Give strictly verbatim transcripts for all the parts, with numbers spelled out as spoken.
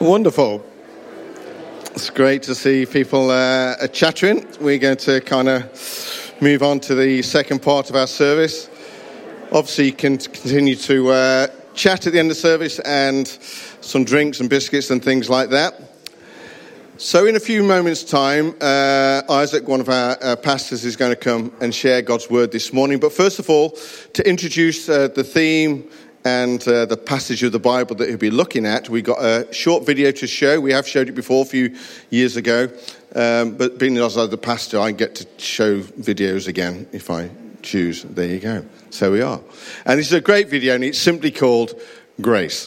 Wonderful. It's great to see people uh, chattering. We're going to kind of move on to the second part of our service. Obviously, you can continue to uh, chat at the end of the service and some drinks and biscuits and things like that. So in a few moments' time, uh, Isaac, one of our uh, pastors, is going to come and share God's word this morning. But first of all, to introduce uh, the theme and uh, the passage of the Bible that he'll be looking at, we got a short video to show. We have showed it before a few years ago, um, but being as I'm the pastor, I get to show videos again if I choose. There you go. So we are. And this is a great video, and it's simply called Grace.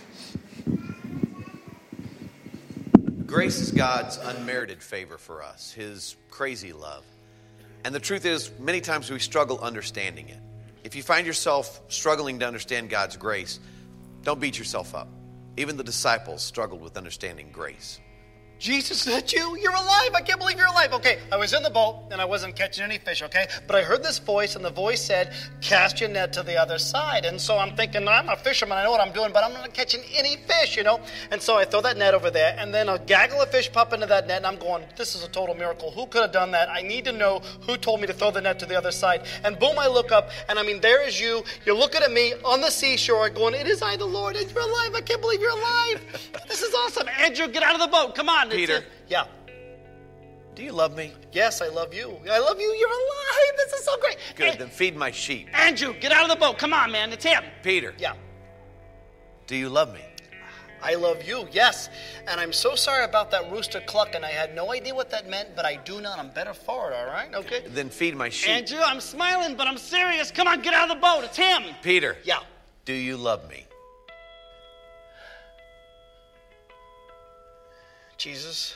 Grace is God's unmerited favor for us, his crazy love. And the truth is, many times we struggle understanding it. If you find yourself struggling to understand God's grace, don't beat yourself up. Even the disciples struggled with understanding grace. Jesus, is that you? You're alive. I can't believe you're alive. Okay, I was in the boat and I wasn't catching any fish, okay? But I heard this voice and the voice said, cast your net to the other side. And so I'm thinking, I'm a fisherman. I know what I'm doing, but I'm not catching any fish, you know? And so I throw that net over there and then a gaggle of fish pop into that net and I'm going, this is a total miracle. Who could have done that? I need to know who told me to throw the net to the other side. And boom, I look up and I mean, there is you. You're looking at me on the seashore going, it is I, the Lord, and you're alive. I can't believe you're alive. This is awesome. Andrew, get out of the boat. Come on. Peter. Yeah. Do you love me? Yes, I love you. I love you. You're alive. This is so great. Good, Hey, then feed my sheep. Andrew, get out of the boat. Come on, man. It's him. Peter. Yeah. Do you love me? I love you, yes. And I'm so sorry about that rooster clucking. I had no idea what that meant, but I do now. I'm better for it, all right? Okay? Then feed my sheep. Andrew, I'm smiling, but I'm serious. Come on, get out of the boat. It's him. Peter. Yeah. Do you love me? Jesus,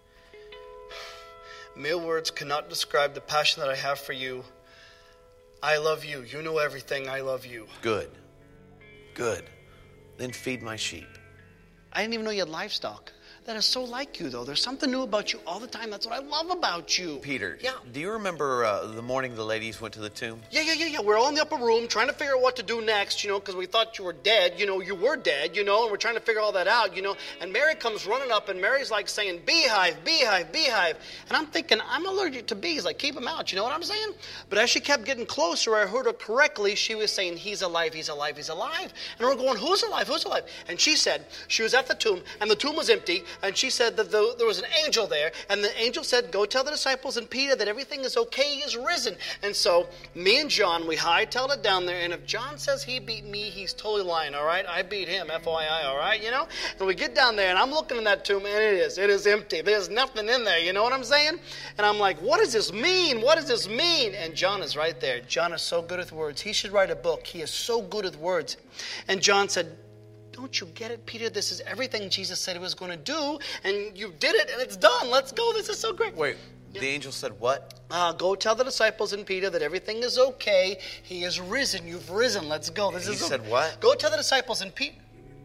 mere words cannot describe the passion that I have for you. I love you. You know everything. I love you. Good. Good. Then feed my sheep. I didn't even know you had livestock. That is so like you, though. There's something new about you all the time. That's what I love about you. Peter. Yeah. Do you remember uh, the morning the ladies went to the tomb? Yeah, yeah, yeah, yeah. We're all in the upper room trying to figure out what to do next, you know, because we thought you were dead. You know, you were dead, you know, and we're trying to figure all that out, you know. And Mary comes running up, and Mary's like saying, beehive, beehive, beehive. And I'm thinking, I'm allergic to bees. Like, keep them out, you know what I'm saying? But as she kept getting closer, I heard her correctly. She was saying, he's alive, he's alive, he's alive. And we're going, who's alive, who's alive? And she said, she was at the tomb, and the tomb was empty, and she said that the, there was an angel there, and the angel said, go tell the disciples and Peter that everything is okay, he is risen. And so me and John, we hightailed it down there, and if John says he beat me, he's totally lying, all right? I beat him, F Y I, all right, you know? And we get down there, and I'm looking in that tomb, and it is, it is empty. There's nothing in there, you know what I'm saying? And I'm like, what does this mean? What does this mean? And John is right there. John is so good with words. He should write a book. He is so good with words. And John said, don't you get it, Peter? This is everything Jesus said he was going to do, and you did it, and it's done. Let's go. This is so great. Wait, yeah. The angel said what? Uh, go tell the disciples and Peter that everything is okay. He is risen. You've risen. Let's go. This he is said okay. What? Go tell the disciples and Peter.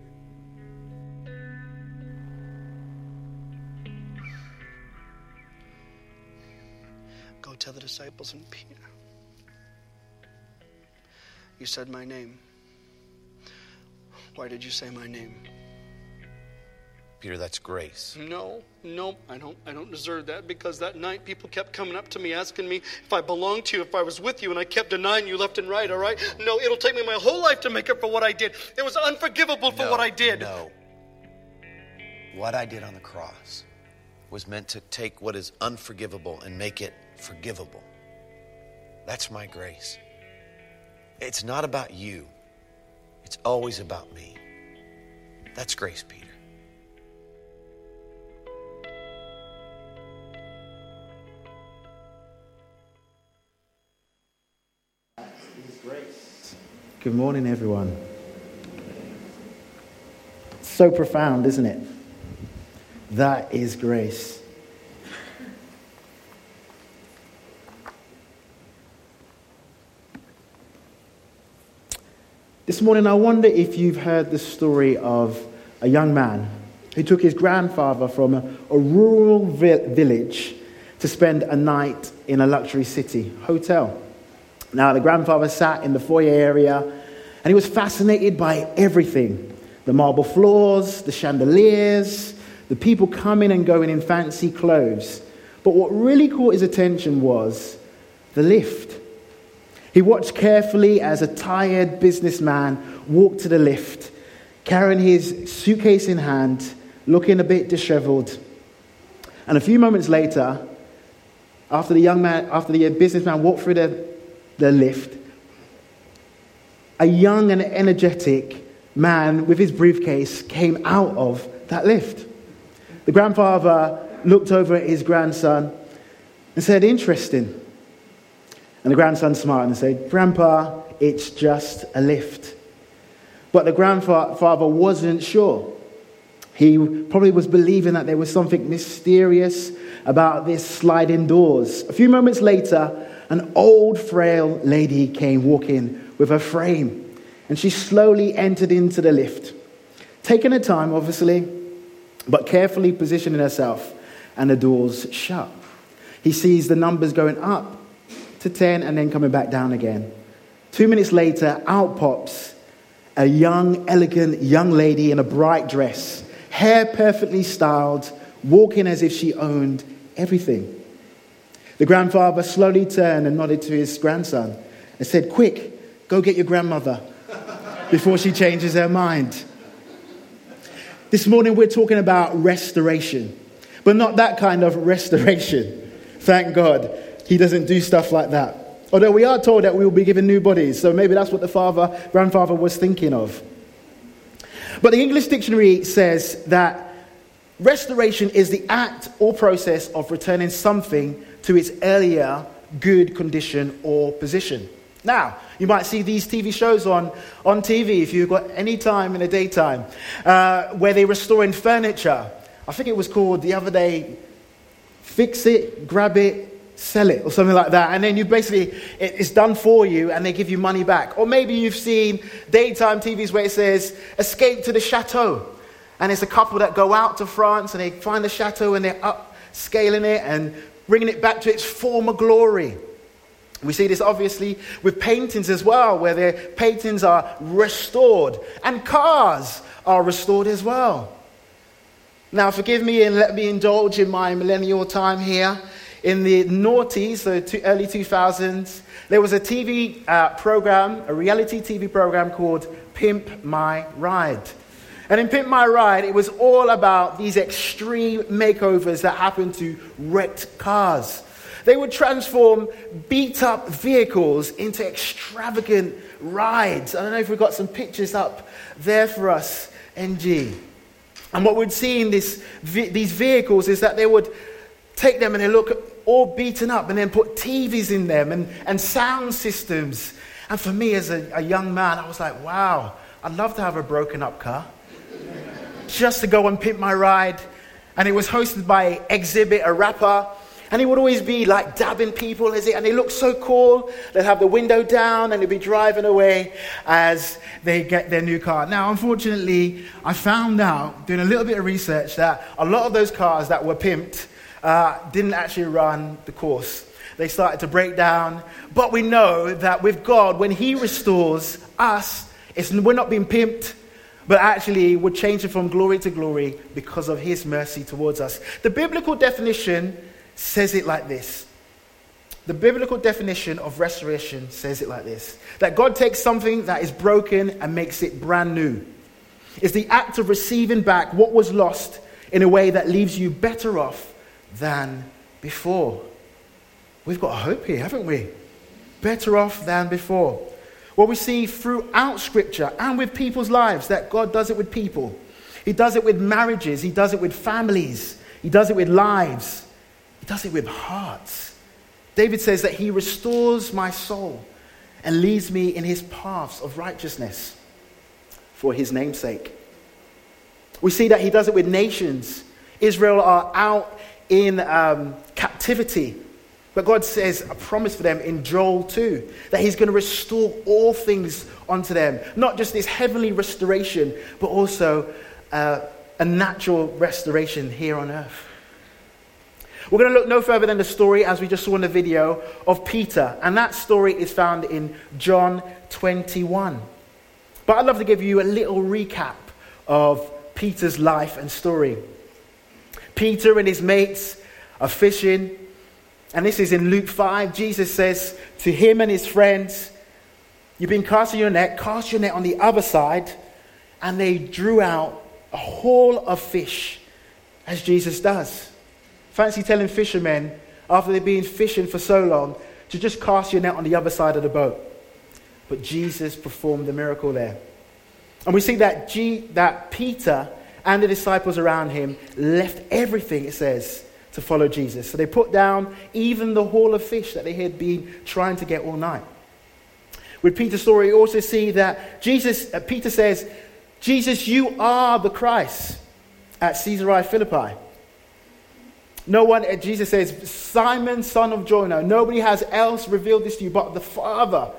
Go tell the disciples and Peter. You said my name. Why did you say my name? Peter, that's grace. No, no, I don't I don't deserve that, because that night people kept coming up to me asking me if I belonged to you, if I was with you, and I kept denying you left and right, all right? No, it'll take me my whole life to make up for what I did. It was unforgivable for no, what I did. No. What I did on the cross was meant to take what is unforgivable and make it forgivable. That's my grace. It's not about you. It's always about me. That's grace, Peter. Good morning, everyone. So profound, isn't it? That is grace. This morning, I wonder if you've heard the story of a young man who took his grandfather from a, a rural vi- village to spend a night in a luxury city hotel. Now, the grandfather sat in the foyer area and he was fascinated by everything. The marble floors, the chandeliers, the people coming and going in fancy clothes. But what really caught his attention was the lift. He watched carefully as a tired businessman walked to the lift, carrying his suitcase in hand, looking a bit disheveled. And a few moments later, after the young man, after the businessman walked through the, the lift, a young and energetic man with his briefcase came out of that lift. The grandfather looked over at his grandson and said, "Interesting." And the grandson smiled and said, "Grandpa, it's just a lift." But the grandfather wasn't sure. He probably was believing that there was something mysterious about this sliding doors. A few moments later, an old, frail lady came walking with her frame, and she slowly entered into the lift, taking her time, obviously, but carefully positioning herself, and the doors shut. He sees the numbers going up to ten and then coming back down again. Two minutes later, out pops a young, elegant young lady in a bright dress, hair perfectly styled, walking as if she owned everything. The grandfather slowly turned and nodded to his grandson and said, "Quick, go get your grandmother before she changes her mind." This morning we're talking about restoration, but not that kind of restoration. Thank God he doesn't do stuff like that. Although we are told that we will be given new bodies, so maybe that's what the father, grandfather was thinking of. But the English dictionary says that restoration is the act or process of returning something to its earlier good condition or position. Now, you might see these T V shows on, on T V if you've got any time in the daytime, uh, where they're restoring furniture. I think it was called the other day, Fix It, Grab It, Sell It, or something like that. And then you basically, it's done for you and they give you money back. Or maybe you've seen daytime T Vs where it says, Escape to the Chateau. And it's a couple that go out to France and they find the chateau and they're upscaling it and bringing it back to its former glory. We see this obviously with paintings as well, where their paintings are restored. And cars are restored as well. Now, forgive me and let me indulge in my millennial time here. In the noughties, so two, early two thousands, there was a T V uh, program, a reality T V program called Pimp My Ride. And in Pimp My Ride, it was all about these extreme makeovers that happened to wrecked cars. They would transform beat-up vehicles into extravagant rides. I don't know if we've got some pictures up there for us, N G. And what we'd see in this, these vehicles is that they would take them and they look all beaten up and then put T Vs in them and, and sound systems. And for me as a, a young man, I was like, wow, I'd love to have a broken up car. Just to go and Pimp My Ride. And it was hosted by Exhibit, a rapper. And he would always be like dabbing people, as it, and they look so cool. They'd have the window down and they'd be driving away as they get their new car. Now, unfortunately, I found out, doing a little bit of research, that a lot of those cars that were pimped uh, didn't actually run the course. They started to break down. But we know that with God, when he restores us, it's, we're not being pimped, but actually we're changing from glory to glory because of his mercy towards us. The biblical definition says it like this. The biblical definition of restoration says it like this. That God takes something that is broken and makes it brand new. It's the act of receiving back what was lost in a way that leaves you better off than before. We've got hope here, haven't we? Better off than before. Well, we see throughout Scripture and with people's lives that God does it with people. He does it with marriages. He does it with families. He does it with lives. He does it with hearts. David says that he restores my soul and leads me in his paths of righteousness for his name's sake. We see that he does it with nations. Israel are out in um, captivity. But God says a promise for them in Joel two, that he's going to restore all things unto them. Not just this heavenly restoration, but also uh, a natural restoration here on earth. We're going to look no further than the story, as we just saw in the video, of Peter. And that story is found in John twenty-one. But I'd love to give you a little recap of Peter's life and story. Peter and his mates are fishing, and this is in Luke five. Jesus says to him and his friends, "You've been casting your net, cast your net on the other side." And they drew out a haul of fish, as Jesus does. Fancy telling fishermen, after they've been fishing for so long, to just cast your net on the other side of the boat. But Jesus performed the miracle there. And we see that, G, that Peter and the disciples around him left everything, it says, to follow Jesus. So they put down even the haul of fish that they had been trying to get all night. With Peter's story, you also see that Jesus, uh, Peter says, "Jesus, you are the Christ," at Caesarea Philippi. No one, Jesus says, "Simon, son of Jonah, nobody has else revealed this to you but the Father."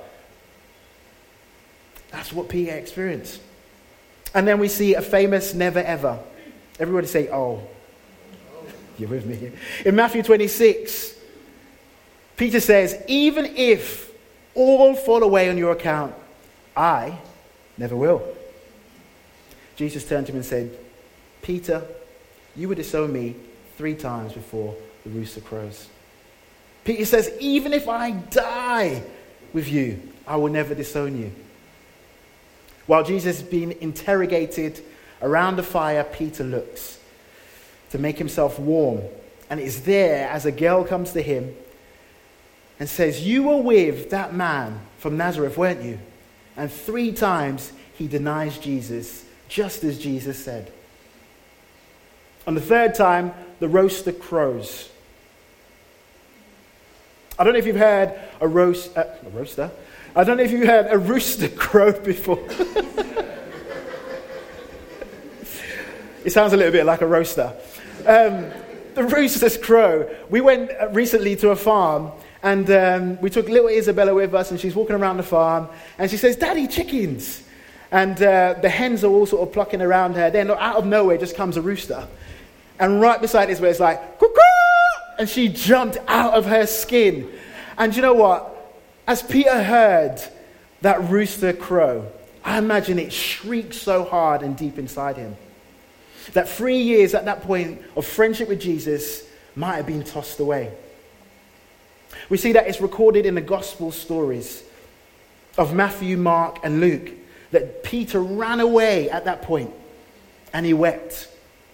That's what Peter experienced. And then we see a famous never ever. Everybody say, "Oh." You're with me. In Matthew twenty-six, Peter says, "Even if all fall away on your account, I never will." Jesus turned to him and said, "Peter, you would disown me three times before the rooster crows." Peter says, "Even if I die with you, I will never disown you." While Jesus is being interrogated around the fire, Peter looks to make himself warm. And it is there as a girl comes to him and says, "You were with that man from Nazareth, weren't you?" And three times he denies Jesus, just as Jesus said. On the third time, the rooster crows. I don't know if you've heard a roast, uh, a roaster. I don't know if you've heard a rooster crow before. It sounds a little bit like a roaster. Um, the roosters crow. We went recently to a farm, and um, we took little Isabella with us, and she's walking around the farm, and she says, "Daddy, chickens." And uh, the hens are all sort of plucking around her. Then out of nowhere just comes a rooster. And right beside this, where it's like, "Cuckoo!" And she jumped out of her skin. And you know what? As Peter heard that rooster crow, I imagine it shrieked so hard and deep inside him that three years at that point of friendship with Jesus might have been tossed away. We see that it's recorded in the gospel stories of Matthew, Mark, and Luke that Peter ran away at that point and he wept.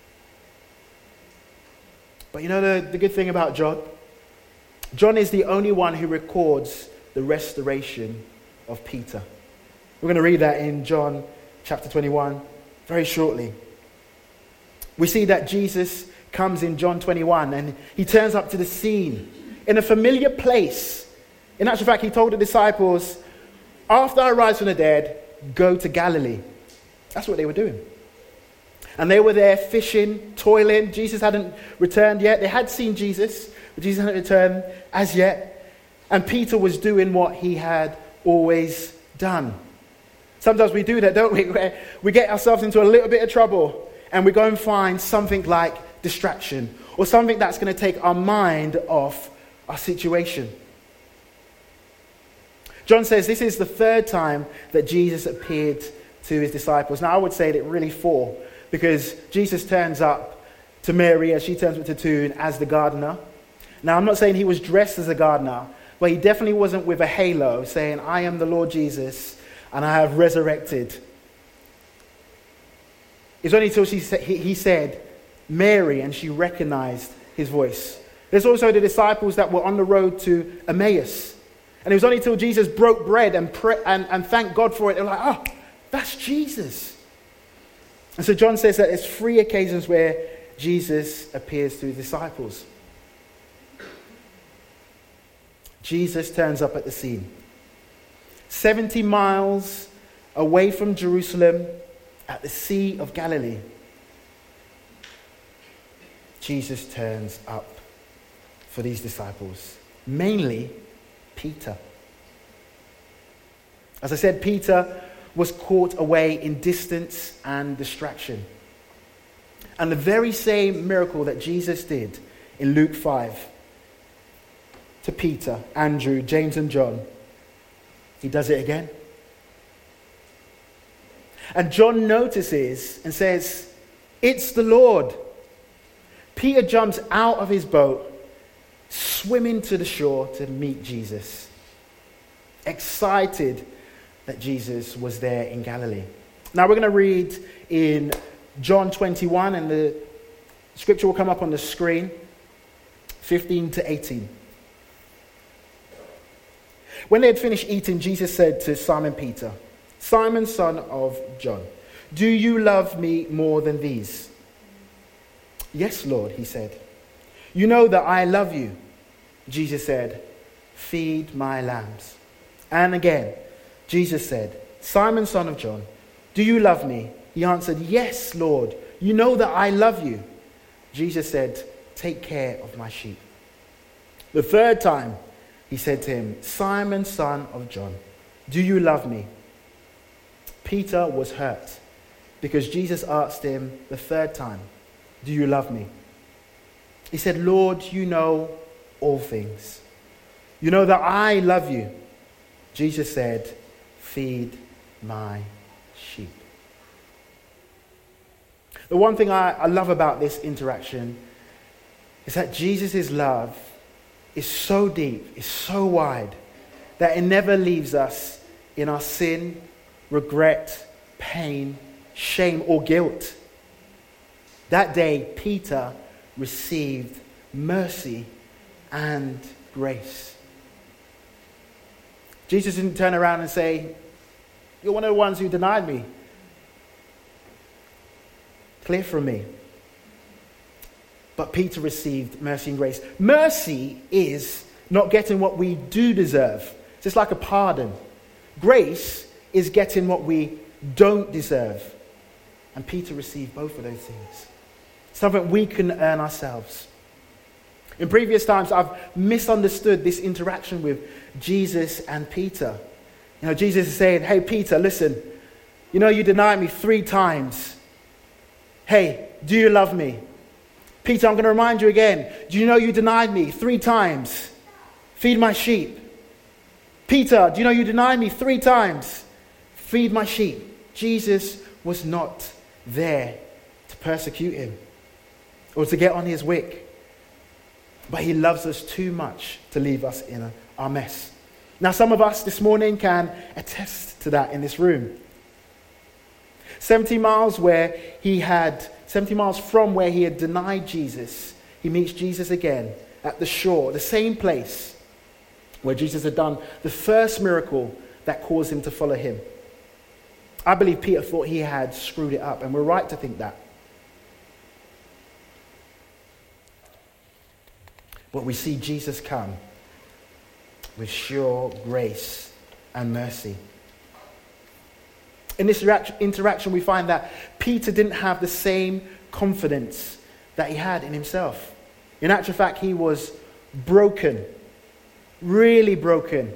But you know the, the good thing about John? John is the only one who records the restoration of Peter. We're going to read that in John chapter twenty-one very shortly. We see that Jesus comes in John twenty-one and he turns up to the scene in a familiar place. In actual fact, he told the disciples, "After I rise from the dead, go to Galilee." That's what they were doing. And they were there fishing, toiling. Jesus hadn't returned yet. They had seen Jesus, but Jesus hadn't returned as yet. And Peter was doing what he had always done. Sometimes we do that, don't we? Where we get ourselves into a little bit of trouble and we go and find something like distraction or something that's going to take our mind off our situation. John says this is the third time that Jesus appeared to his disciples. Now, I would say that really four, because Jesus turns up to Mary as she turns up to the tomb as the gardener. Now, I'm not saying he was dressed as a gardener, but he definitely wasn't with a halo saying, "I am the Lord Jesus and I have resurrected." It's only until she sa- he, he said, "Mary," and she recognized his voice. There's also the disciples that were on the road to Emmaus. And it was only until Jesus broke bread and, pre- and, and thanked God for it, they're like, "Oh, that's Jesus." And so John says that there's three occasions where Jesus appears to his disciples. Jesus turns up at the scene. seventy miles away from Jerusalem at the Sea of Galilee. Jesus turns up for these disciples, mainly Peter. As I said, Peter was caught away in distance and distraction. And the very same miracle that Jesus did in Luke five to Peter, Andrew, James, and John, he does it again. And John notices and says, "It's the Lord." Peter jumps out of his boat, swimming to the shore to meet Jesus, excited that Jesus was there in Galilee. Now we're going to read in John twenty-one, and the scripture will come up on the screen, fifteen to eighteen. When they had finished eating, Jesus said to Simon Peter, "Simon, son of John, do you love me more than these?" "Yes, Lord," he said. "You know that I love you." Jesus said, "Feed my lambs." And again, Jesus said, "Simon, son of John, do you love me?" He answered, "Yes, Lord, you know that I love you." Jesus said, "Take care of my sheep." The third time, he said to him, "Simon, son of John, do you love me?" Peter was hurt because Jesus asked him the third time, "Do you love me?" He said, "Lord, you know all things. You know that I love you." Jesus said, "Feed my sheep." The one thing I, I love about this interaction is that Jesus' love is so deep, is so wide, that it never leaves us in our sin, regret, pain, shame, or guilt. That day, Peter received mercy and grace. Jesus didn't turn around and say, "You're one of the ones who denied me. Clear from me." But Peter received mercy and grace. Mercy is not getting what we do deserve. It's just like a pardon. Grace is getting what we don't deserve. And Peter received both of those things. Something we can earn ourselves. In previous times, I've misunderstood this interaction with Jesus and Peter. You know, Jesus is saying, "Hey, Peter, listen. You know you denied me three times. Hey, do you love me? Peter, I'm going to remind you again. Do you know you denied me three times? Feed my sheep. Peter, do you know you denied me three times? Feed my sheep." Jesus was not there to persecute him or to get on his wick. But he loves us too much to leave us in a, our mess. Now, some of us this morning can attest to that in this room. seventy miles where he had, seventy miles from where he had denied Jesus, he meets Jesus again at the shore, the same place where Jesus had done the first miracle that caused him to follow him. I believe Peter thought he had screwed it up, and we're right to think that. But we see Jesus come with sure grace and mercy. In this interaction, we find that Peter didn't have the same confidence that he had in himself. In actual fact, he was broken, really broken.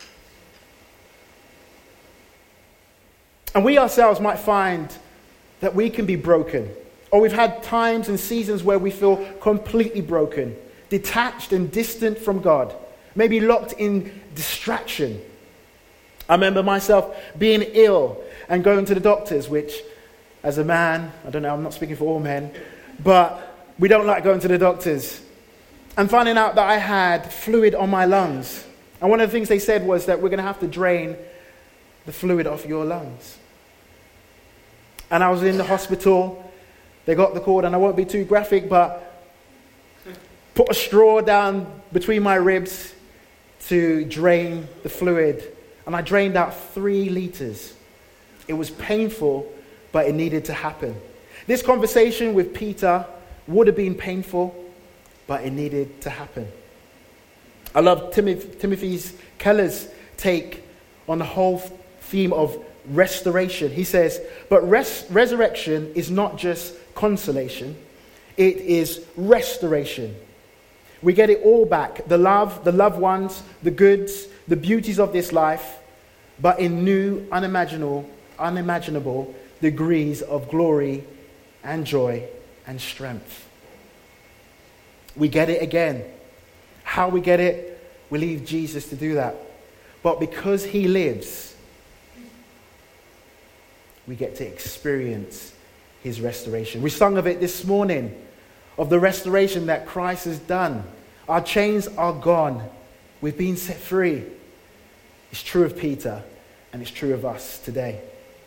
And we ourselves might find that we can be broken, or we've had times and seasons where we feel completely broken, detached and distant from God, maybe locked in distraction. I remember myself being ill and going to the doctors, which as a man, I don't know, I'm not speaking for all men, but we don't like going to the doctors. And finding out that I had fluid on my lungs. And one of the things they said was that we're going to have to drain the fluid off your lungs. And I was in the hospital. They got the cord, and I won't be too graphic, but put a straw down between my ribs to drain the fluid. And I drained out three liters. It was painful, but it needed to happen. This conversation with Peter would have been painful, but it needed to happen. I love Timothy, Timothy Keller's take on the whole theme of restoration. He says, but res- resurrection is not just consolation, it is restoration. We get it all back, the love, the loved ones, the goods, the beauties of this life, but in new, unimaginable, unimaginable degrees of glory and joy and strength. We get it again. How we get it, we leave Jesus to do that. But because he lives, we get to experience his restoration. We sung of it this morning, of the restoration that Christ has done. Our chains are gone. We've been set free. It's true of Peter, and it's true of us today.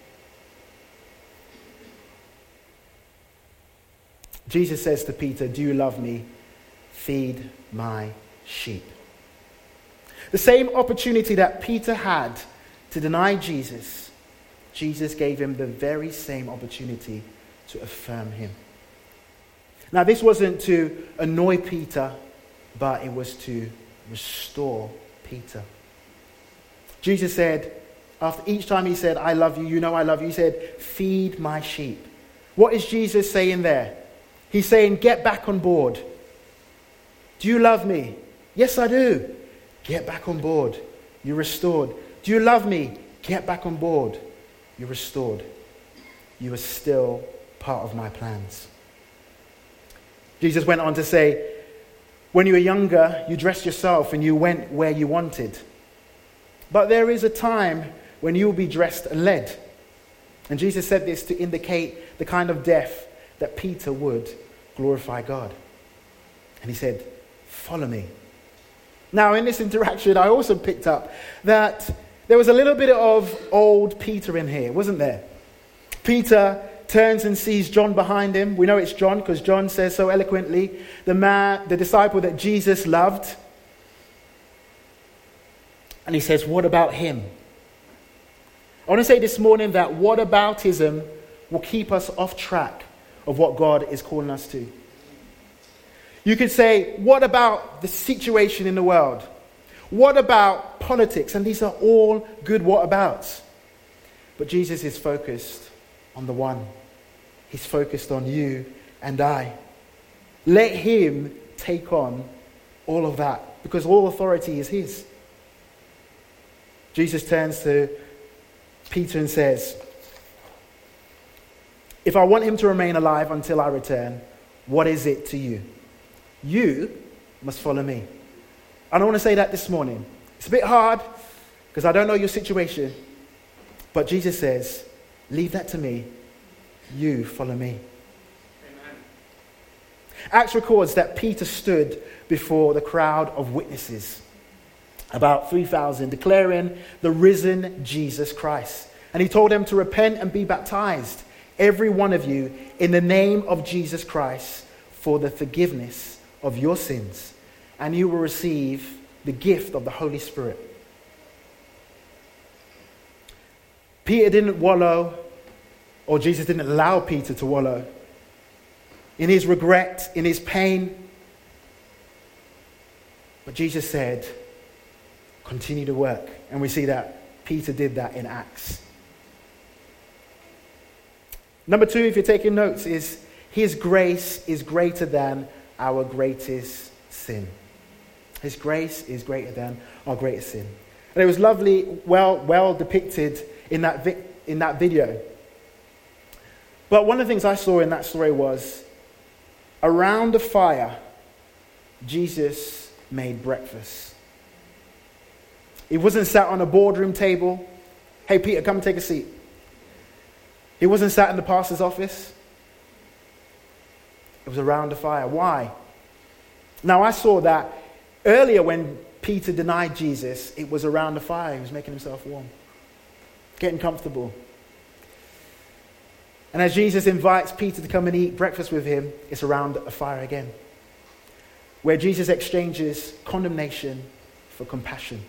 Jesus says to Peter, "Do you love me? Feed my sheep." The same opportunity that Peter had to deny Jesus, Jesus gave him the very same opportunity to affirm him. Now, this wasn't to annoy Peter, but it was to restore Peter. Jesus said, after each time he said, "I love you, you know I love you," he said, "Feed my sheep." What is Jesus saying there? He's saying, get back on board. Do you love me? Yes, I do. Get back on board. You're restored. Do you love me? Get back on board. You're restored. You are still part of my plans. Jesus went on to say, when you were younger, you dressed yourself and you went where you wanted. But there is a time when you will be dressed and led. And Jesus said this to indicate the kind of death that Peter would glorify God. And he said, "Follow me." Now, in this interaction, I also picked up that there was a little bit of old Peter in here, wasn't there? Peter turns and sees John behind him. We know it's John because John says so eloquently, the man, the disciple that Jesus loved. And he says, "What about him?" I want to say this morning that whataboutism will keep us off track of what God is calling us to. You could say, what about the situation in the world? What about politics? And these are all good whatabouts. But Jesus is focused on the one. He's focused on you and I. Let him take on all of that, because all authority is his. Jesus turns to Peter and says, "If I want him to remain alive until I return, what is it to you? You must follow me." And I want to say that this morning. It's a bit hard because I don't know your situation. But Jesus says, leave that to me. You follow me. Amen. Acts records that Peter stood before the crowd of witnesses, about three thousand, declaring the risen Jesus Christ. And he told them to repent and be baptized, every one of you, in the name of Jesus Christ, for the forgiveness of your sins, and you will receive the gift of the Holy Spirit. Peter didn't wallow, or Jesus didn't allow Peter to wallow in his regret, in his pain. But Jesus said, continue to work. And we see that Peter did that in Acts. Number two, if you're taking notes, is his grace is greater than our greatest sin. His grace is greater than our greatest sin. And it was lovely, well, well depicted in that vi- in that video. But one of the things I saw in that story was, around the fire, Jesus made breakfast. He wasn't sat on a boardroom table. Hey, Peter, come and take a seat. He wasn't sat in the pastor's office. It was around the fire. Why? Now, I saw that earlier when Peter denied Jesus, it was around the fire. He was making himself warm, getting comfortable. And as Jesus invites Peter to come and eat breakfast with him, it's around a fire again, where Jesus exchanges condemnation for compassion.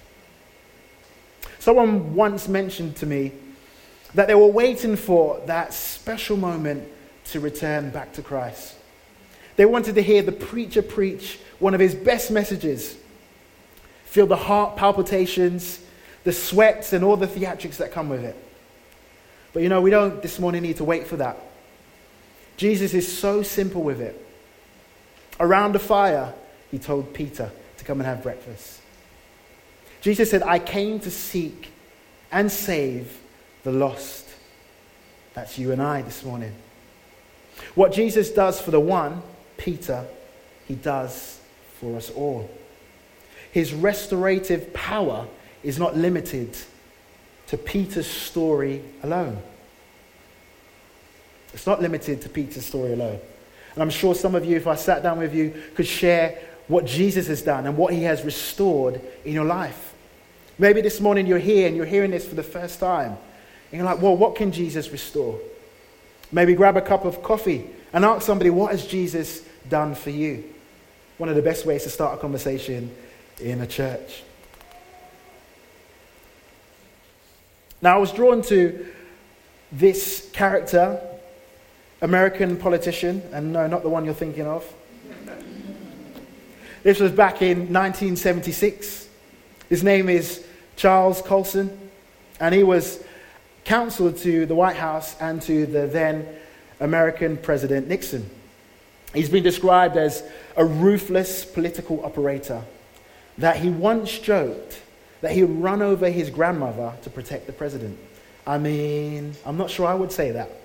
Someone once mentioned to me that they were waiting for that special moment to return back to Christ. They wanted to hear the preacher preach one of his best messages, feel the heart palpitations, the sweats, and all the theatrics that come with it. But you know, we don't this morning need to wait for that. Jesus is so simple with it. Around the fire, he told Peter to come and have breakfast. Jesus said, I came to seek and save the lost. That's you and I this morning. What Jesus does for the one, Peter, he does for us all. His restorative power is not limited to Peter's story alone. It's not limited to Peter's story alone. And I'm sure some of you, if I sat down with you, could share what Jesus has done and what he has restored in your life. Maybe this morning you're here and you're hearing this for the first time. And you're like, well, what can Jesus restore? Maybe grab a cup of coffee and ask somebody, what has Jesus done for you? One of the best ways to start a conversation in a church. Now, I was drawn to this character, American politician, and no, not the one you're thinking of. This was back in nineteen seventy-six. His name is Charles Colson, and he was counsel to the White House and to the then American President Nixon. He's been described as a ruthless political operator, that he once joked that he would run over his grandmother to protect the president. I mean, I'm not sure I would say that.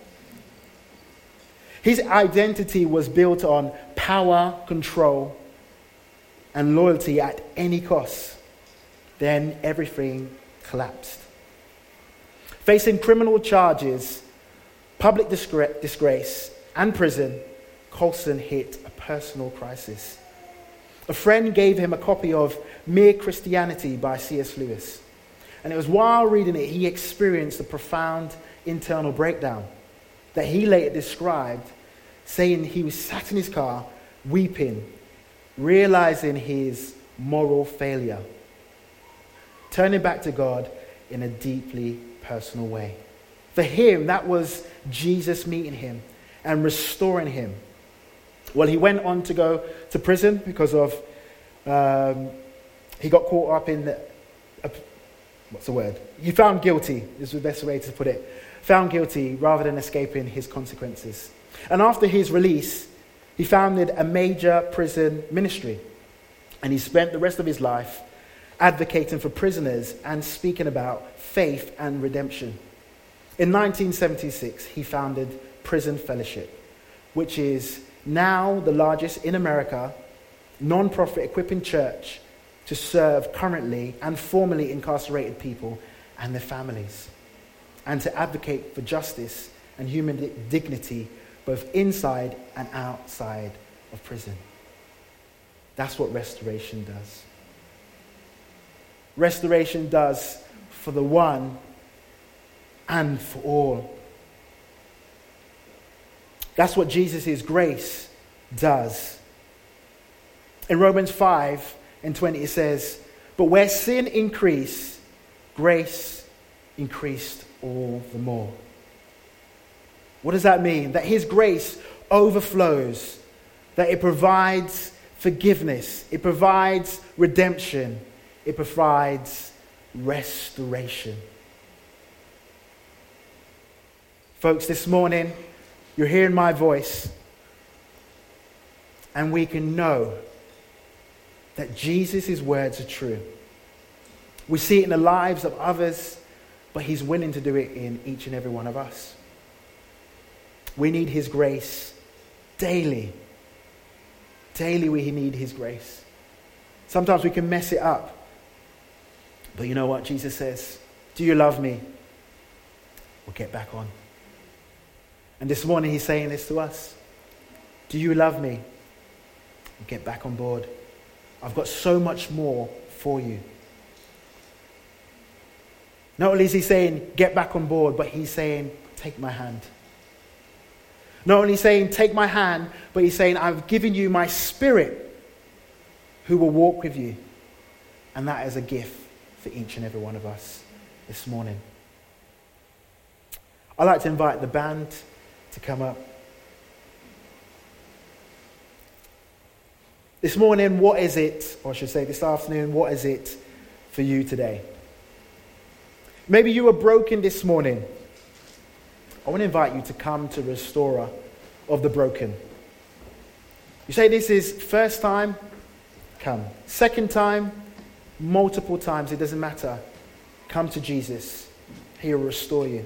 His identity was built on power, control, and loyalty at any cost. Then everything collapsed. Facing criminal charges, public disgra- disgrace, and prison, Colson hit a personal crisis. A friend gave him a copy of Mere Christianity by C S Lewis. And it was while reading it, he experienced a profound internal breakdown that he later described, saying he was sat in his car, weeping, realizing his moral failure, turning back to God in a deeply personal way. For him, that was Jesus meeting him and restoring him. Well, he went on to go to prison because of, um, he got caught up in, the, uh, what's the word? He found guilty, is the best way to put it. Found guilty rather than escaping his consequences. And after his release, he founded a major prison ministry. And he spent the rest of his life advocating for prisoners and speaking about faith and redemption. In nineteen seventy-six, he founded Prison Fellowship, which is now the largest in America non-profit equipping church to serve currently and formerly incarcerated people and their families, and to advocate for justice and human dignity both inside and outside of prison. That's what restoration does. Restoration does for the one and for all. That's what Jesus' grace does. In Romans five and twenty it says, but where sin increased, grace increased all the more. What does that mean? That his grace overflows, that it provides forgiveness, it provides redemption, it provides restoration. Folks, this morning, you're hearing my voice, and we can know that Jesus' words are true. We see it in the lives of others, but he's willing to do it in each and every one of us. We need his grace daily. Daily we need his grace. Sometimes we can mess it up. But you know what Jesus says? Do you love me? We'll get back on. And this morning he's saying this to us. Do you love me? We'll get back on board. I've got so much more for you. Not only is he saying, get back on board, but he's saying, take my hand. Not only saying, take my hand, but he's saying, I've given you my spirit who will walk with you. And that is a gift for each and every one of us this morning. I'd like to invite the band to come up. This morning, what is it, or I should say this afternoon, what is it for you today? Maybe you were broken this morning. I want to invite you to come to Restorer of the Broken. You say this is first time? Come. Second time? Multiple times, it doesn't matter. Come to Jesus. He will restore you.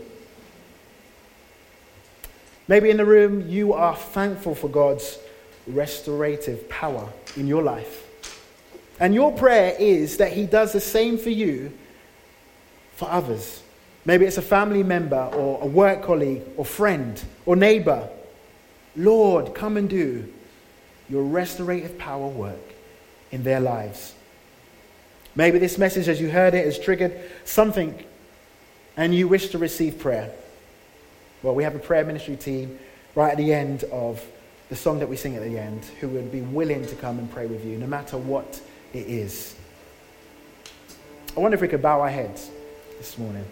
Maybe in the room you are thankful for God's restorative power in your life. And your prayer is that he does the same for you, for others. Maybe it's a family member or a work colleague or friend or neighbor. Lord, come and do your restorative power work in their lives. Maybe this message, as you heard it, has triggered something and you wish to receive prayer. Well, we have a prayer ministry team right at the end of the song that we sing at the end who would be willing to come and pray with you, no matter what it is. I wonder if we could bow our heads this morning.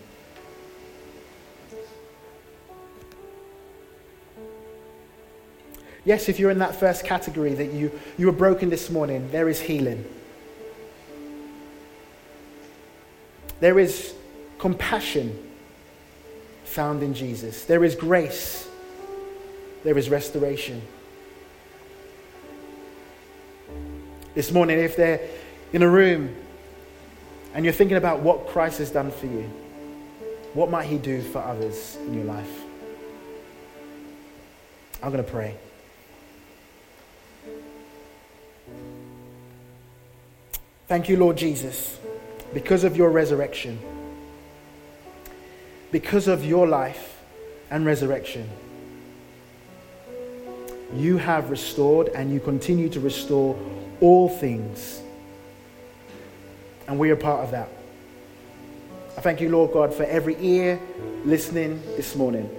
Yes, if you're in that first category that you, you were broken this morning, there is healing. There is compassion found in Jesus. There is grace. There is restoration. This morning, if they're in a room and you're thinking about what Christ has done for you, what might he do for others in your life? I'm going to pray. Thank you, Lord Jesus, because of your resurrection, because of your life and resurrection. You have restored and you continue to restore all things. And we are part of that. I thank you, Lord God, for every ear listening this morning.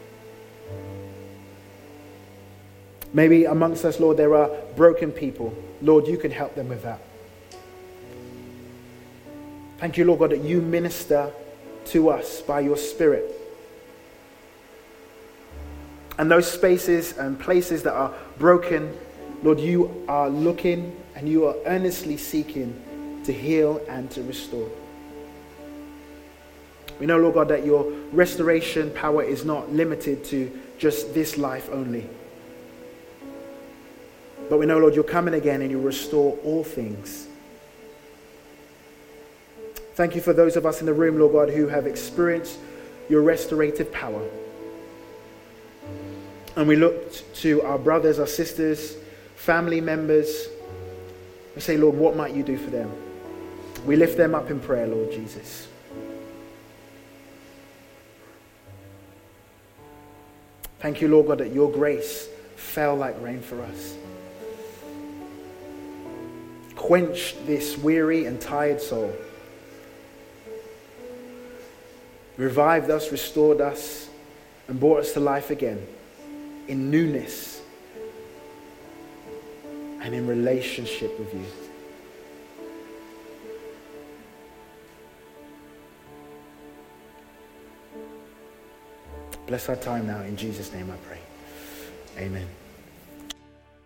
Maybe amongst us, Lord, there are broken people. Lord, you can help them with that. Thank you, Lord God, that you minister to us by your Spirit. And those spaces and places that are broken, Lord, you are looking and you are earnestly seeking to heal and to restore. We know, Lord God, that your restoration power is not limited to just this life only. But we know, Lord, you're coming again and you restore all things. Thank you for those of us in the room, Lord God, who have experienced your restorative power. And we look to our brothers, our sisters, family members. We say, Lord, what might you do for them? We lift them up in prayer, Lord Jesus. Thank you, Lord God, that your grace fell like rain for us. Quench this weary and tired soul. Revived us, restored us, and brought us to life again in newness and in relationship with you. Bless our time now. In Jesus' name I pray. Amen.